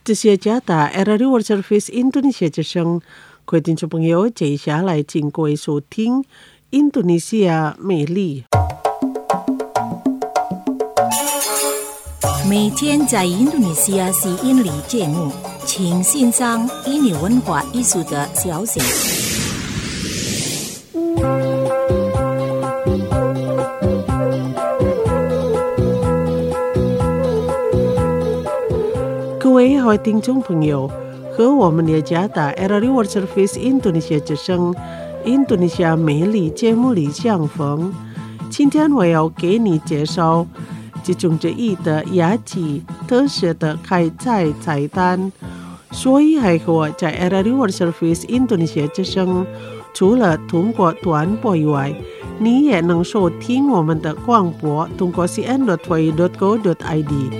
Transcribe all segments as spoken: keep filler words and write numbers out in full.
这些加打 R R A World Service Indonesia 之声，各位听众朋友，接下来请各位收听印度尼西亚美丽。 每天在印度尼西亚是印尼节目，请欣赏印尼文化艺术的消息。 各位好听众朋友，和我们的加打 R R A World Service Indonesia 之声印度尼西亚美丽节目里相逢。今天我要给你介绍其中之一的雅集特色的开菜菜单，所以还和我在 R R A World Service Indonesia 之声，除了通过短波以外，你也能收听我们的广播，通过 c n dot hawaii dot go dot i d。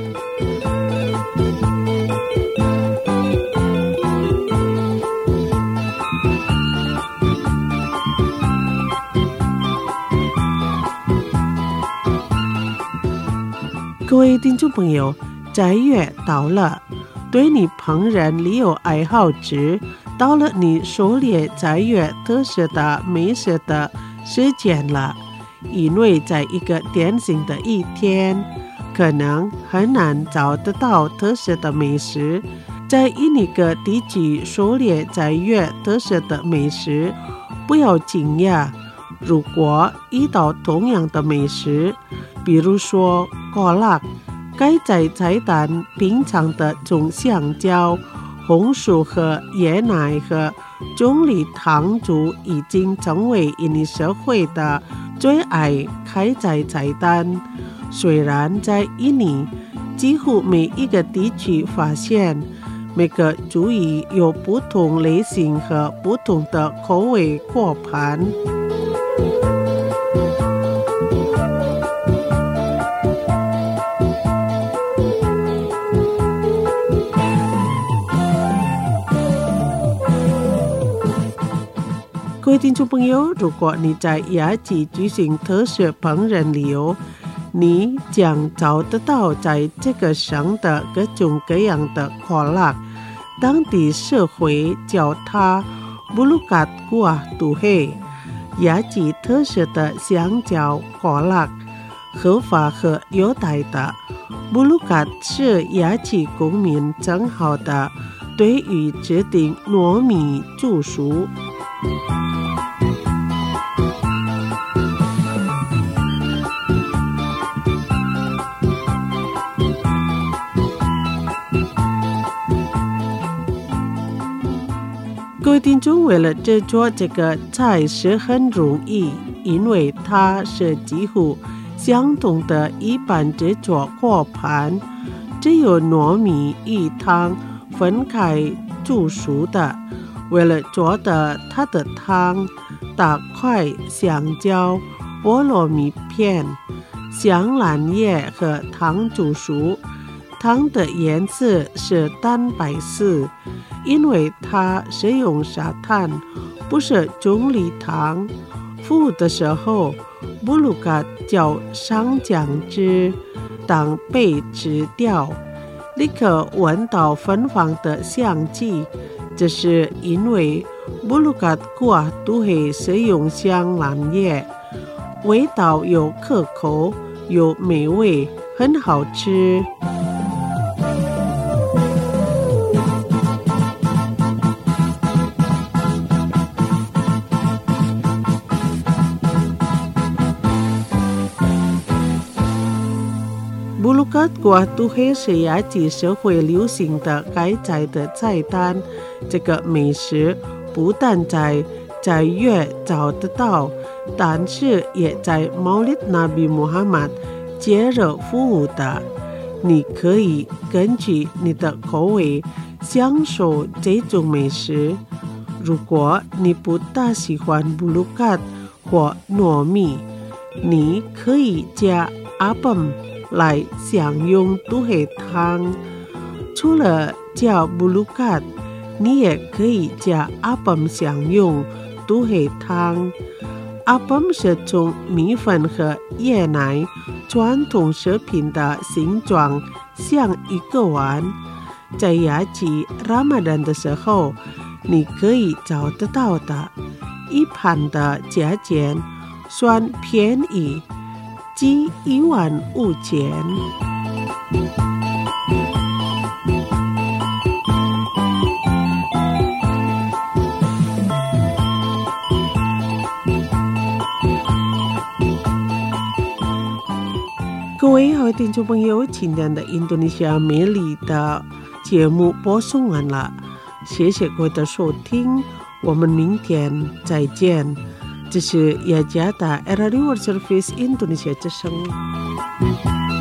各位听众朋友，斋月到了，对你烹饪里有爱好者，到了你狩猎斋月特色的美食的时间了。因为在一个典型的一天，可能很难找得到特色的美食。在一个地区狩猎斋月特色的美食，不要惊讶，如果遇到同样的美食，比如说果辣，该在菜单品尝的从香蕉、红薯和椰奶和棕榈糖珠已经成为印尼社会的最爱开在菜单。虽然在印尼几乎每一个地区发现每个族裔有不同类型和不同的口味果盘。各位听众朋友，如果你在雅集举行特色烹饪旅游，你将找得到在这个省的各种各样的果辣，当地社会叫它布鲁卡古啊杜黑。雅集特色的香蕉果辣，合法和优待的布鲁卡是雅集公民正好的对于制定糯米煮熟。各位听众，为了制作这个菜是很容易，因为它是几乎相同的一般制作果盘，只有糯米与汤分开煮熟的。为了做的它的汤，大块香蕉、菠萝蜜片、香兰叶和糖煮熟，汤的颜色是淡白色，因为它是用砂糖，不是棕榈糖。服务的时候，布鲁卡浇上酱汁，当被吃掉，立刻闻到芬芳的香气。这是因为布鲁卡古啊都会使用香兰叶，味道又可口又美味，很好吃。布鲁卡古啊都会是雅集社会流行的开菜的菜单。这个美食不但在斋月找得到，但是也在毛利纳比穆罕默德节日服务的。你可以根据你的口味享受这种美食。如果你不大喜欢布鲁卡或糯米，你可以加阿本来享用都黑汤。除了加布鲁卡，你也可以加阿本享用都黑汤。阿本是从米粉和椰奶传统食品的形状像一个碗， 在雅季 Ramadan 的时候，你可以找得到的。一盘的价钱算便宜，只一万五千。各位好听众朋友，今天的印度尼西亚美丽的节目播送完了，谢谢各位的收听，我们明天再见。这是雅加达 R R I World Service 印度尼西亚之声。